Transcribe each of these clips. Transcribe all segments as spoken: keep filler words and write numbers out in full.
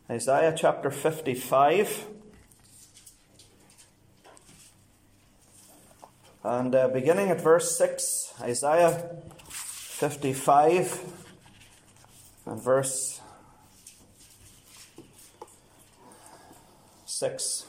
Isaiah chapter fifty-five. And uh, beginning at verse six, Isaiah fifty-five and verse six.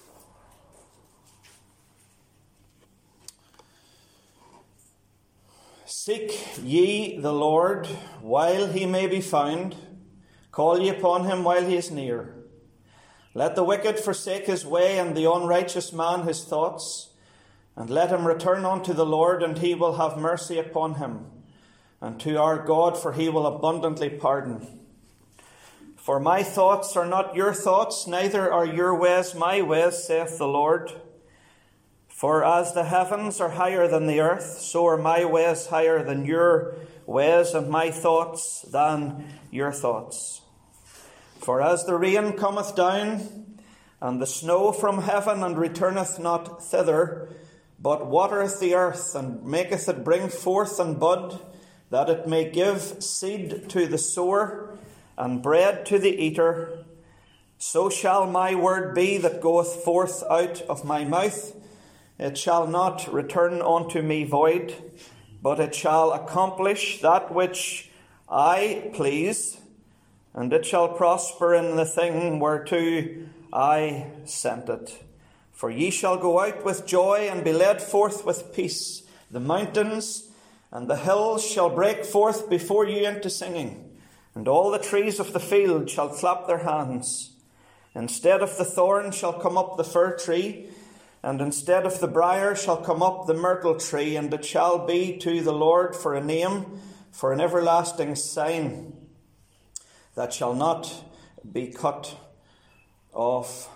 Seek ye the Lord while he may be found. Call ye upon him while he is near. Let the wicked forsake his way, and the unrighteous man his thoughts. And let him return unto the Lord, and he will have mercy upon him. And to our God, for he will abundantly pardon. For my thoughts are not your thoughts, neither are your ways my ways, saith the Lord. For as the heavens are higher than the earth, so are my ways higher than your ways, and my thoughts than your thoughts. For as the rain cometh down, and the snow from heaven, and returneth not thither, but watereth the earth, and maketh it bring forth and bud, that it may give seed to the sower, and bread to the eater, so shall my word be that goeth forth out of my mouth. It shall not return unto me void, but it shall accomplish that which I please, and it shall prosper in the thing whereto I sent it. For ye shall go out with joy, and be led forth with peace. The mountains and the hills shall break forth before you into singing, and all the trees of the field shall clap their hands. Instead of the thorn shall come up the fir tree, and instead of the briar shall come up the myrtle tree, and it shall be to the Lord for a name, for an everlasting sign that shall not be cut off.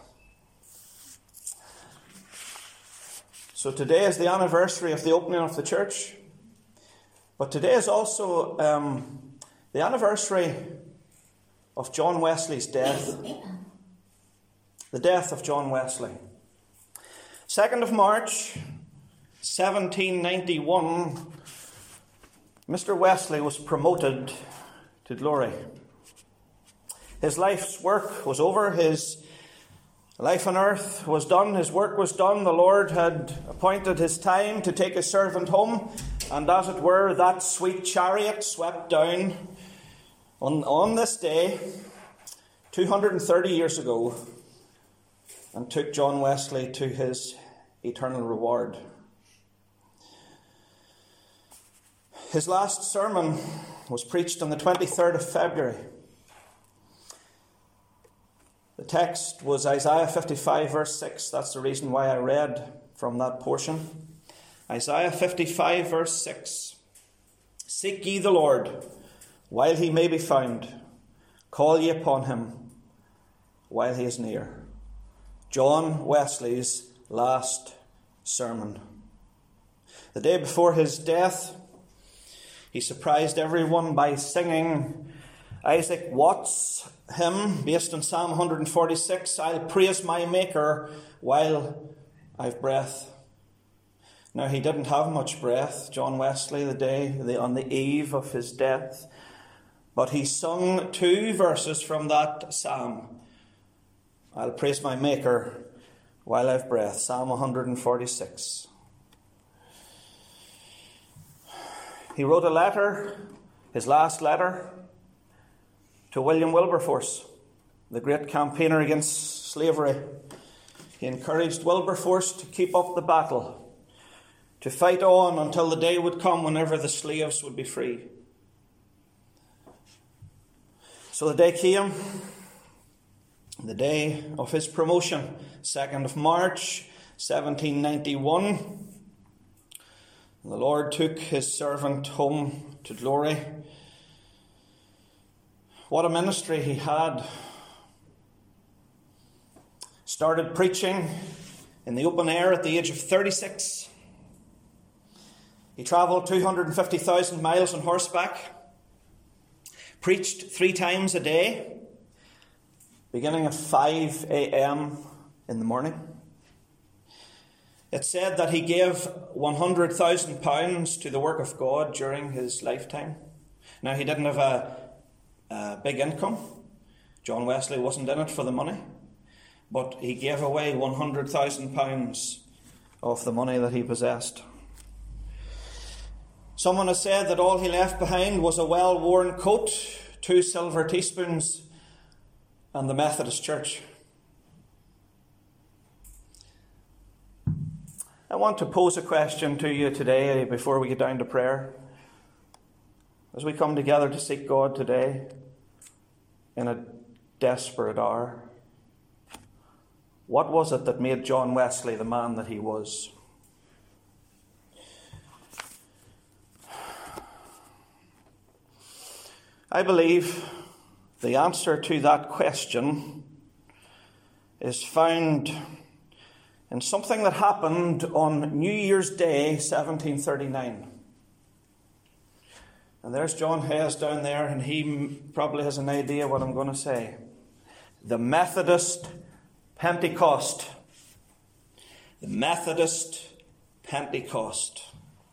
So today is the anniversary of the opening of the church, but today is also um, the anniversary of John Wesley's death. The death of John Wesley. second of March, seventeen ninety-one, Mister Wesley was promoted to glory. His life's work was over. His life on earth was done. His work was done. The Lord had appointed his time to take his servant home. And as it were, that sweet chariot swept down on, on this day, two hundred thirty years ago, and took John Wesley to his eternal reward. His last sermon was preached on the twenty-third of February. The text was Isaiah fifty-five, verse six. That's the reason why I read from that portion. Isaiah fifty-five, verse six. Seek ye the Lord while he may be found. Call ye upon him while he is near. John Wesley's last sermon. The day before his death, he surprised everyone by singing Isaac Watts' hymn based on Psalm one forty-six, I'll praise my Maker while I've breath. Now, he didn't have much breath, John Wesley, the day the, on the eve of his death, but he sung two verses from that psalm. I'll praise my Maker while I've breath, Psalm one forty-six. He wrote a letter, his last letter, to William Wilberforce, the great campaigner against slavery. He encouraged Wilberforce to keep up the battle, to fight on until the day would come whenever the slaves would be free. So the day came, the day of his promotion, second of March, seventeen ninety-one. The Lord took his servant home to glory. What a ministry he had. Started preaching in the open air at the age of thirty-six. He travelled two hundred fifty thousand miles on horseback. Preached three times a day, beginning at five a.m. in the morning. It said that he gave one hundred thousand pounds to the work of God during his lifetime. Now, he didn't have a, a big income. John Wesley wasn't in it for the money, but he gave away one hundred thousand pounds of the money that he possessed. Someone has said that all he left behind was a well-worn coat, two silver teaspoons, and the Methodist Church. I want to pose a question to you today before we get down to prayer. As we come together to seek God today in a desperate hour, what was it that made John Wesley the man that he was? I believe the answer to that question is found in something that happened on New Year's Day, seventeen thirty-nine. And there's John Hayes down there, and he probably has an idea what I'm going to say. The Methodist Pentecost. The Methodist Pentecost.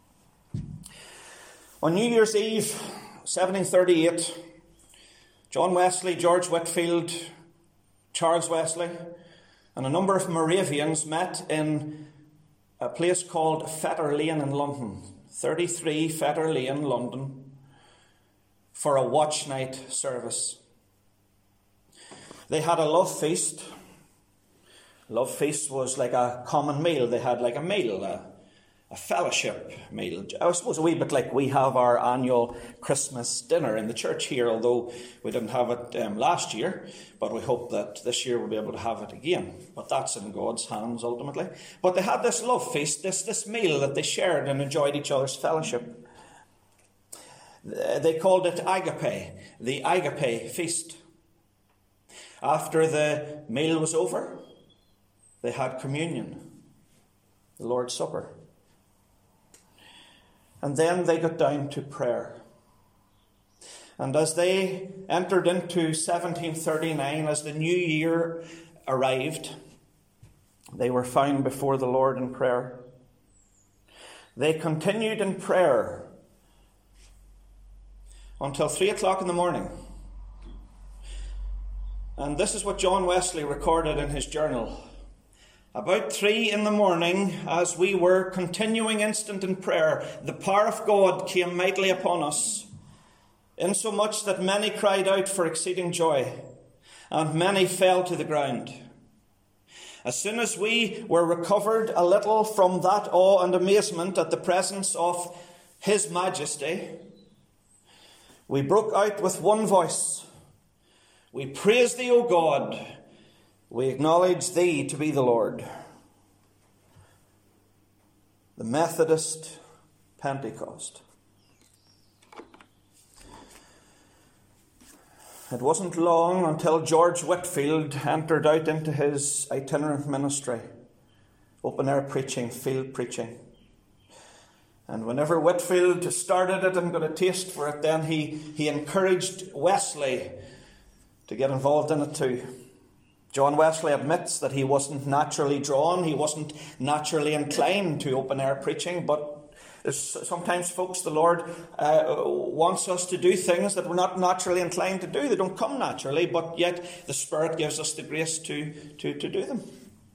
On New Year's Eve, seventeen thirty-eight, John Wesley, George Whitefield, Charles Wesley, and a number of Moravians met in a place called Fetter Lane in London, thirty-three Fetter Lane, London, for a watch night service. They had a love feast. Love feast was like a common meal. They had like a meal, a, a fellowship meal. I suppose a wee bit like we have our annual Christmas dinner in the church here, although we didn't have it um, last year, but we hope that this year we'll be able to have it again. But that's in God's hands ultimately. But they had this love feast, this, this meal that they shared and enjoyed each other's fellowship. They called it agape, the agape feast. After the meal was over, they had communion, the Lord's Supper. And then they got down to prayer. And as they entered into seventeen thirty-nine, as the new year arrived, they were found before the Lord in prayer. They continued in prayer until three o'clock in the morning. And this is what John Wesley recorded in his journal. About three in the morning, as we were continuing instant in prayer, the power of God came mightily upon us, insomuch that many cried out for exceeding joy, and many fell to the ground. As soon as we were recovered a little from that awe and amazement at the presence of His Majesty, we broke out with one voice. We praise Thee, O God. We acknowledge Thee to be the Lord. The Methodist Pentecost. It wasn't long until George Whitefield entered out into his itinerant ministry, open air preaching, field preaching. And whenever Whitefield started it and got a taste for it, then he, he encouraged Wesley to get involved in it too. John Wesley admits that he wasn't naturally drawn, he wasn't naturally inclined to open air preaching, but sometimes, folks, the Lord uh, wants us to do things that we're not naturally inclined to do. They don't come naturally, but yet the Spirit gives us the grace to, to, to do them.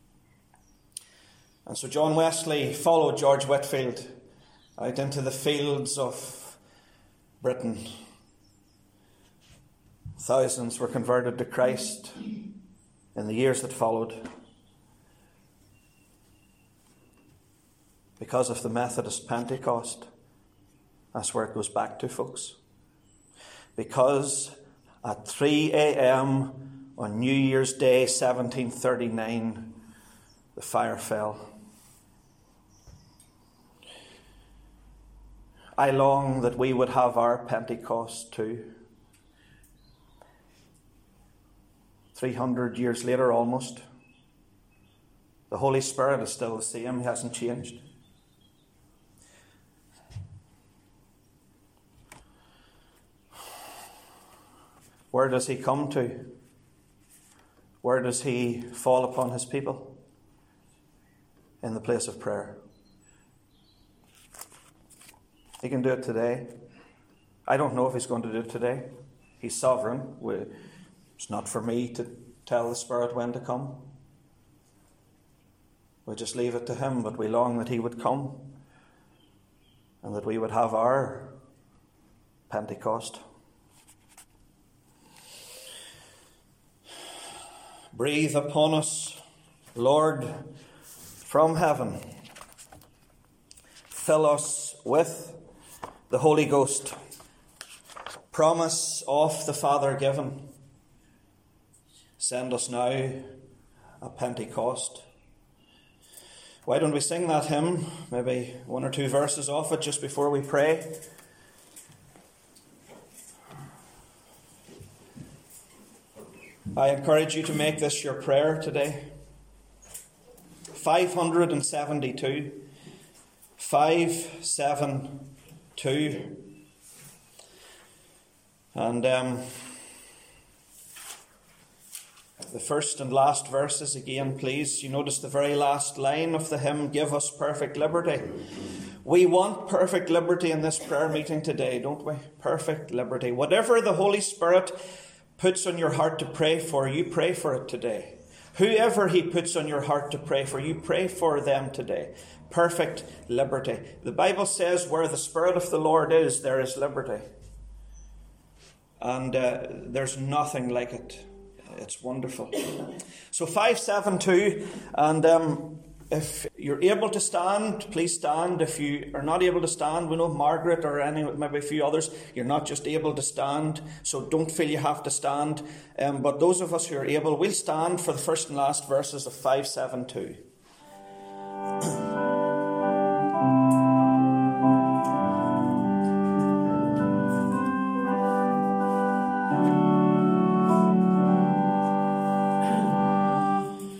And so John Wesley followed George Whitefield out into the fields of Britain. Thousands were converted to Christ in the years that followed because of the Methodist Pentecost. That's where it goes back to, folks. Because at three a.m. on New Year's Day, seventeen thirty-nine, the fire fell. I long that we would have our Pentecost too. Three hundred years later almost, the Holy Spirit is still the same. He hasn't changed. Where does He come to? Where does He fall upon His people? In the place of prayer. He can do it today. I don't know if He's going to do it today. He's sovereign. We, It's not for me to tell the Spirit when to come. We just leave it to him, but we long that he would come and that we would have our Pentecost. Breathe upon us, Lord, from heaven. Fill us with the Holy Ghost. Promise of the Father given. Send us now a Pentecost. Why don't we sing that hymn, maybe one or two verses off it just before we pray? I encourage you to make this your prayer today. five seventy-two. five seventy-two. And um, the first and last verses again, please. You notice the very last line of the hymn, give us perfect liberty. We want perfect liberty in this prayer meeting today, don't we? Perfect liberty. Whatever the Holy Spirit puts on your heart to pray for, you pray for it today. Whoever he puts on your heart to pray for, you pray for them today. Perfect liberty. The Bible says where the Spirit of the Lord is, there is liberty. And uh, there's nothing like it. It's wonderful. So five seventy-two, and um, if you're able to stand, please stand. If you are not able to stand, we know Margaret or any, maybe a few others, you're not just able to stand, so don't feel you have to stand. Um, but those of us who are able, we'll stand for the first and last verses of five seventy-two.